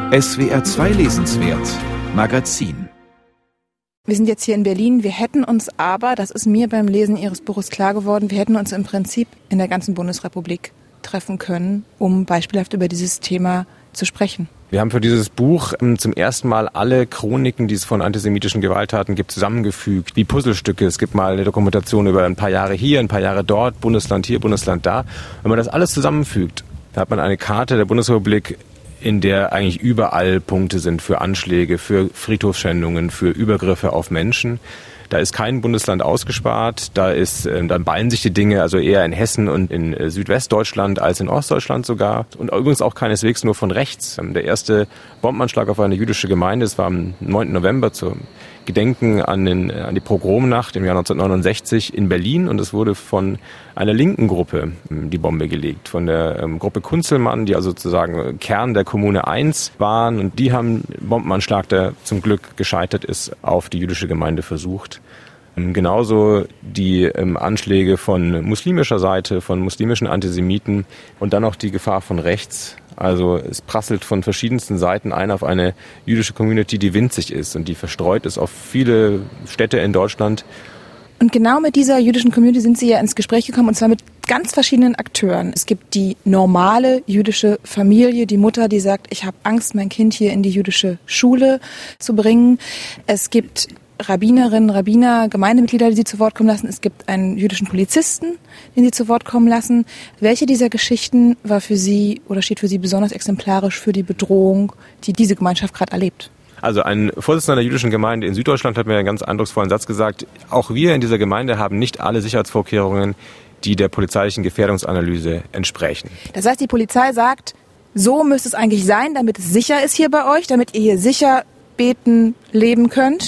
SWR 2 Lesenswert Magazin. Wir sind jetzt hier in Berlin. Wir hätten uns aber, das ist mir beim Lesen Ihres Buches klar geworden, wir hätten uns im Prinzip in der ganzen Bundesrepublik treffen können, um beispielhaft über dieses Thema zu sprechen. Wir haben für dieses Buch zum ersten Mal alle Chroniken, die es von antisemitischen Gewalttaten gibt, zusammengefügt, wie Puzzlestücke. Es gibt mal eine Dokumentation über ein paar Jahre hier, ein paar Jahre dort, Bundesland hier, Bundesland da. Wenn man das alles zusammenfügt, da hat man eine Karte der Bundesrepublik, in der eigentlich überall Punkte sind für Anschläge, für Friedhofsschändungen, für Übergriffe auf Menschen. Da ist kein Bundesland ausgespart, dann ballen sich die Dinge also eher in Hessen und in Südwestdeutschland als in Ostdeutschland sogar. Und übrigens auch keineswegs nur von rechts. Der erste Bombenanschlag auf eine jüdische Gemeinde, es war am 9. November zum Gedenken an die Pogromnacht im Jahr 1969 in Berlin, und es wurde von einer linken Gruppe die Bombe gelegt, von der Gruppe Kunzelmann, die also sozusagen Kern der Kommune 1 waren, und die haben einen Bombenanschlag, der zum Glück gescheitert ist, auf die jüdische Gemeinde versucht. Genauso die Anschläge von muslimischer Seite, von muslimischen Antisemiten, und dann auch die Gefahr von rechts. Also es prasselt von verschiedensten Seiten ein auf eine jüdische Community, die winzig ist und die verstreut ist auf viele Städte in Deutschland. Und genau mit dieser jüdischen Community sind Sie ja ins Gespräch gekommen, und zwar mit ganz verschiedenen Akteuren. Es gibt die normale jüdische Familie, die Mutter, die sagt, ich habe Angst, mein Kind hier in die jüdische Schule zu bringen. Es gibt Rabbinerinnen, Rabbiner, Gemeindemitglieder, die Sie zu Wort kommen lassen. Es gibt einen jüdischen Polizisten, den Sie zu Wort kommen lassen. Welche dieser Geschichten war für Sie oder steht für Sie besonders exemplarisch für die Bedrohung, die diese Gemeinschaft gerade erlebt? Also ein Vorsitzender der jüdischen Gemeinde in Süddeutschland hat mir einen ganz eindrucksvollen Satz gesagt: Auch wir in dieser Gemeinde haben nicht alle Sicherheitsvorkehrungen, die der polizeilichen Gefährdungsanalyse entsprechen. Das heißt, die Polizei sagt, so müsste es eigentlich sein, damit es sicher ist hier bei euch, damit ihr hier sicher beten, leben könnt.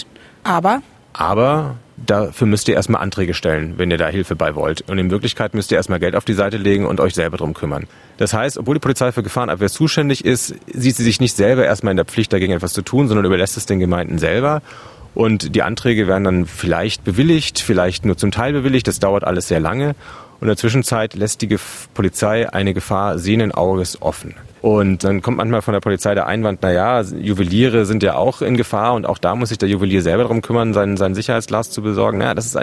Aber dafür müsst ihr erstmal Anträge stellen, wenn ihr da Hilfe bei wollt. Und in Wirklichkeit müsst ihr erstmal Geld auf die Seite legen und euch selber drum kümmern. Das heißt, obwohl die Polizei für Gefahrenabwehr zuständig ist, sieht sie sich nicht selber erstmal in der Pflicht, dagegen etwas zu tun, sondern überlässt es den Gemeinden selber. Und die Anträge werden dann vielleicht bewilligt, vielleicht nur zum Teil bewilligt. Das dauert alles sehr lange. Und in der Zwischenzeit lässt die Polizei eine Gefahr sehenden Auges offen. Und dann kommt manchmal von der Polizei der Einwand, Juweliere sind ja auch in Gefahr, und auch da muss sich der Juwelier selber darum kümmern, sein Sicherheitsglas zu besorgen.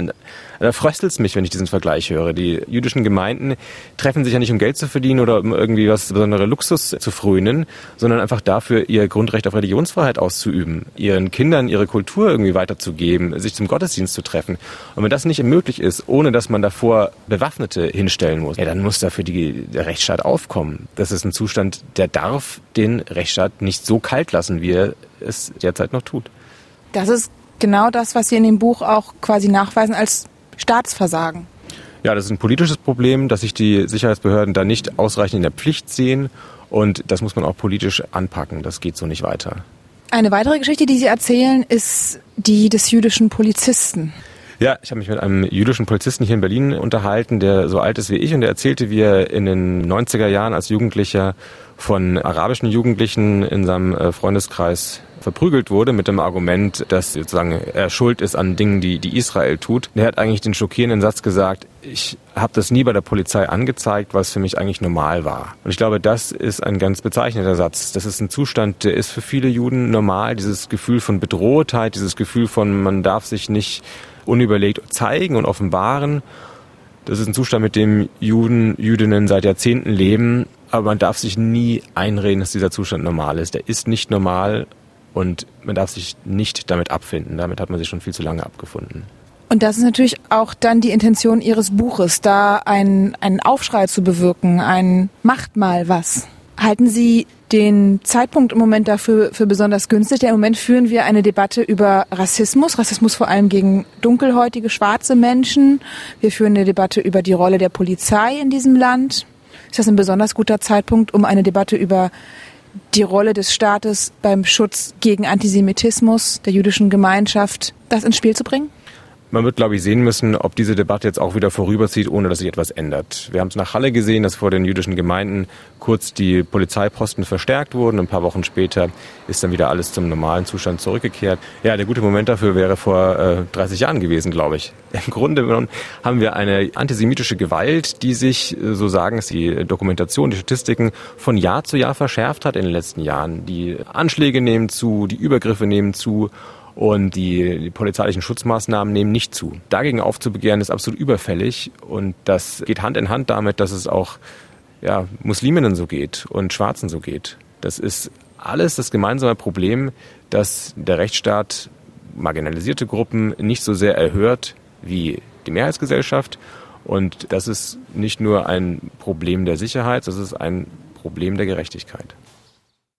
Da fröstelt's mich, wenn ich diesen Vergleich höre. Die jüdischen Gemeinden treffen sich ja nicht, um Geld zu verdienen oder um irgendwie was besondere Luxus zu frönen, sondern einfach dafür, ihr Grundrecht auf Religionsfreiheit auszuüben, ihren Kindern ihre Kultur irgendwie weiterzugeben, sich zum Gottesdienst zu treffen. Und wenn das nicht möglich ist, ohne dass man davor Bewaffnete hinstellen muss, dann muss dafür der Rechtsstaat aufkommen. Das ist ein Zustand, der darf den Rechtsstaat nicht so kalt lassen, wie er es derzeit noch tut. Das ist genau das, was Sie in dem Buch auch quasi nachweisen als Staatsversagen. Ja, das ist ein politisches Problem, dass sich die Sicherheitsbehörden da nicht ausreichend in der Pflicht sehen, und das muss man auch politisch anpacken. Das geht so nicht weiter. Eine weitere Geschichte, die Sie erzählen, ist die des jüdischen Polizisten. Ja, ich habe mich mit einem jüdischen Polizisten hier in Berlin unterhalten, der so alt ist wie ich, und der erzählte, wie er in den 90er Jahren als Jugendlicher von arabischen Jugendlichen in seinem Freundeskreis verprügelt wurde mit dem Argument, dass sozusagen er schuld ist an Dingen, die Israel tut. Er hat eigentlich den schockierenden Satz gesagt: Ich habe das nie bei der Polizei angezeigt, weil es für mich eigentlich normal war. Und ich glaube, das ist ein ganz bezeichnender Satz. Das ist ein Zustand, der ist für viele Juden normal. Dieses Gefühl von Bedrohtheit, dieses Gefühl von, man darf sich nicht unüberlegt zeigen und offenbaren. Das ist ein Zustand, mit dem Juden, Jüdinnen seit Jahrzehnten leben. Aber man darf sich nie einreden, dass dieser Zustand normal ist. Der ist nicht normal, und man darf sich nicht damit abfinden. Damit hat man sich schon viel zu lange abgefunden. Und das ist natürlich auch dann die Intention Ihres Buches, da einen Aufschrei zu bewirken, ein Macht mal was. Halten Sie den Zeitpunkt im Moment dafür für besonders günstig? Denn im Moment führen wir eine Debatte über Rassismus vor allem gegen dunkelhäutige, schwarze Menschen. Wir führen eine Debatte über die Rolle der Polizei in diesem Land. Ist das ein besonders guter Zeitpunkt, um eine Debatte über die Rolle des Staates beim Schutz gegen Antisemitismus der jüdischen Gemeinschaft, das ins Spiel zu bringen? Man wird, glaube ich, sehen müssen, ob diese Debatte jetzt auch wieder vorüberzieht, ohne dass sich etwas ändert. Wir haben es nach Halle gesehen, dass vor den jüdischen Gemeinden kurz die Polizeiposten verstärkt wurden. Ein paar Wochen später ist dann wieder alles zum normalen Zustand zurückgekehrt. Ja, der gute Moment dafür wäre vor 30 Jahren gewesen, glaube ich. Im Grunde genommen haben wir eine antisemitische Gewalt, die sich, so sagen es die Dokumentation, die Statistiken, von Jahr zu Jahr verschärft hat in den letzten Jahren. Die Anschläge nehmen zu, die Übergriffe nehmen zu. Und die polizeilichen Schutzmaßnahmen nehmen nicht zu. Dagegen aufzubegehren ist absolut überfällig und das geht Hand in Hand damit, dass es auch Musliminnen so geht und Schwarzen so geht. Das ist alles das gemeinsame Problem, dass der Rechtsstaat marginalisierte Gruppen nicht so sehr erhört wie die Mehrheitsgesellschaft. Und das ist nicht nur ein Problem der Sicherheit, das ist ein Problem der Gerechtigkeit.